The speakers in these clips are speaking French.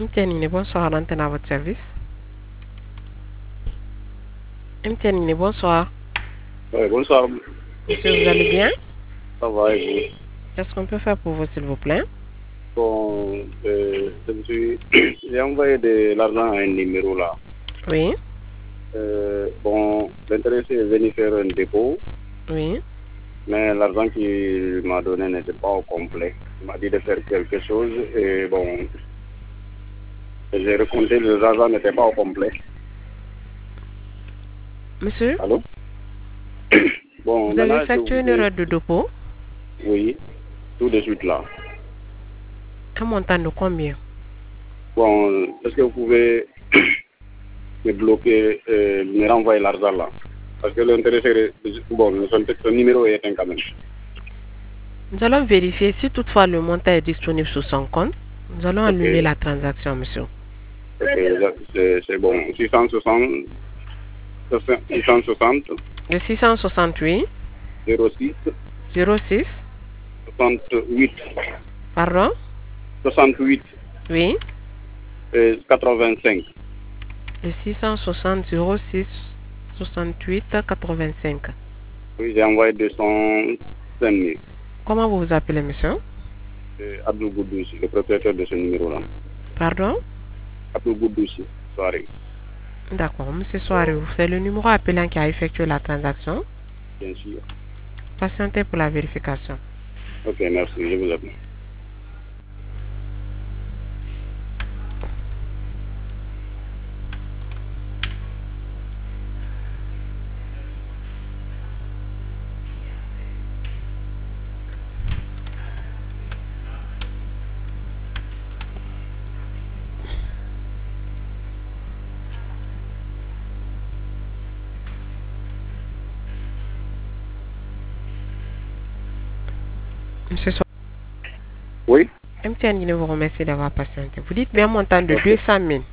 MTN, bonsoir, l'antenne à votre service. MTN, bonsoir. Oui, bonsoir. Monsieur, vous allez bien? Ça va et vous? Qu'est-ce qu'on peut faire pour vous, s'il vous plaît? Bon, j'ai envoyé de l'argent à un numéro là. Oui. Bon, l'intéressé est venu faire un dépôt, Oui. mais l'argent qu'il m'a donné n'était pas au complet. Il m'a dit de faire quelque chose et bon, j'ai recompté, l'argent n'était pas au complet. Monsieur, Allô? Bon, vous avez maintenant, effectué une erreur de dépôt? oui, tout de suite là. Un montant de combien? Bon, est-ce que vous pouvez me bloquer, me renvoyer l'argent là? Parce que l'intéressé, bon, son numéro est éteint quand même. Nous allons vérifier si toutefois le montant est disponible sur son compte. Nous allons annuler la transaction, monsieur. Ok, c'est bon. 660, 660, Le 668 06, 06, 68, pardon? 68, Oui. 85. Le 660 06 68 85. Oui, j'ai envoyé 205 000. Comment vous vous appelez, monsieur? Abdou Goudoussi, le propriétaire de ce numéro-là. Pardon? Abdou Goudoussi, soirée. D'accord, monsieur Soiré, c'est le numéro appelant qui a effectué la transaction. Bien sûr. Patientez pour la vérification. Ok, merci, je vous appelle. Monsieur Soiré, Oui? MTN vous remercie d'avoir patienté. Vous dites bien un montant de 200 000.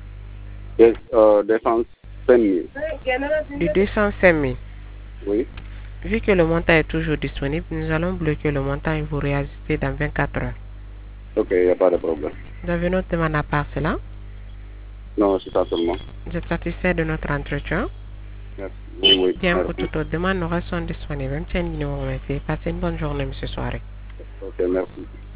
205 000. De 205 000. Oui? Vu que le montant est toujours disponible, nous allons bloquer le montant et vous réajuster dans 24 heures. Ok, il n'y a pas de problème. Vous avez notre demande à part cela? Non, c'est ça seulement. Vous êtes satisfait de notre entretien? Merci. Oui, oui, Bien, pour merci. toute autre demande, nous restons disponibles. MTN vous remercie. Passez une bonne journée, monsieur Soiré. Ok, merci.